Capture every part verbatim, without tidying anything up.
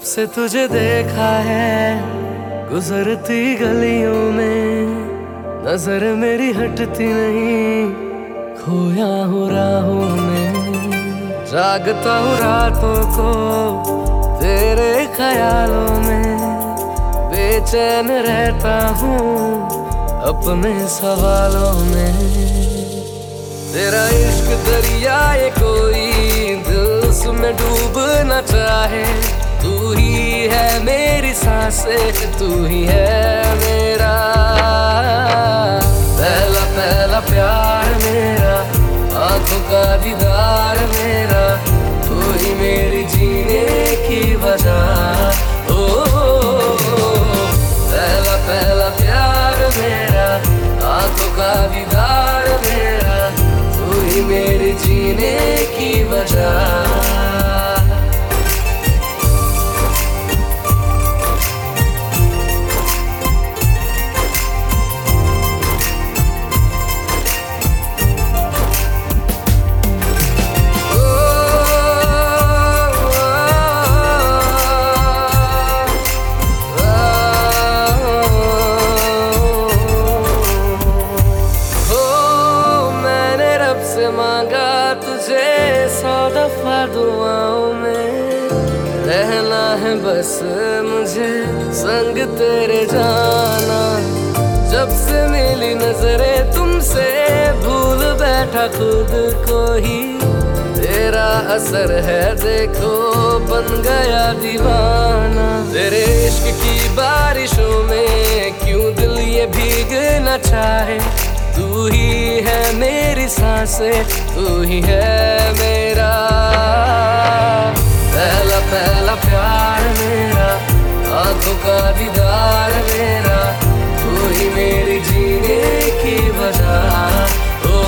से तुझे देखा है गुजरती गलियों में, नजर मेरी हटती नहीं, खोया हूँ राहों में। जागता हूँ रातों को तेरे ख्यालों में, बेचैन रहता हूँ अपने सवालों में। तेरा इश्क दरिया ये कोई दिल उसमें डूबना चाहे, तू ही है मेरी सांसें, तू ही है मेरा पहला पहला प्यार मेरा, आंखों का दीदार मेरा, तू ही मेरी जीने की वजह। ओ पहला पहला प्यार मेरा, आंखों का दीदार मेरा, तू ही मेरी जीने की वजह। मांगा तुझे सौ दफा दुआओं में, रहना है बस मुझे संग तेरे जाना। जब से मिली नजरें तुमसे भूल बैठा खुद को ही, तेरा असर है देखो बन गया दीवाना। तेरे इश्क की बारिशों में क्यों दिल ये भीगना चाहे, तू ही है मेरी सांसें, तू ही है मेरा पहला पहला प्यार मेरा, आंखों का दीदार मेरा, तू ही मेरी जीने की वजह। ओ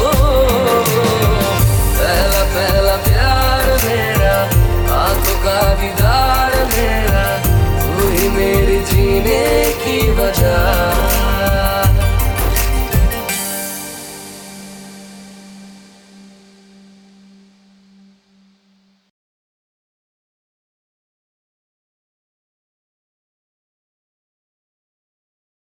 पहला पहला प्यार मेरा, आंखों का दीदार मेरा, तू ही मेरी जीने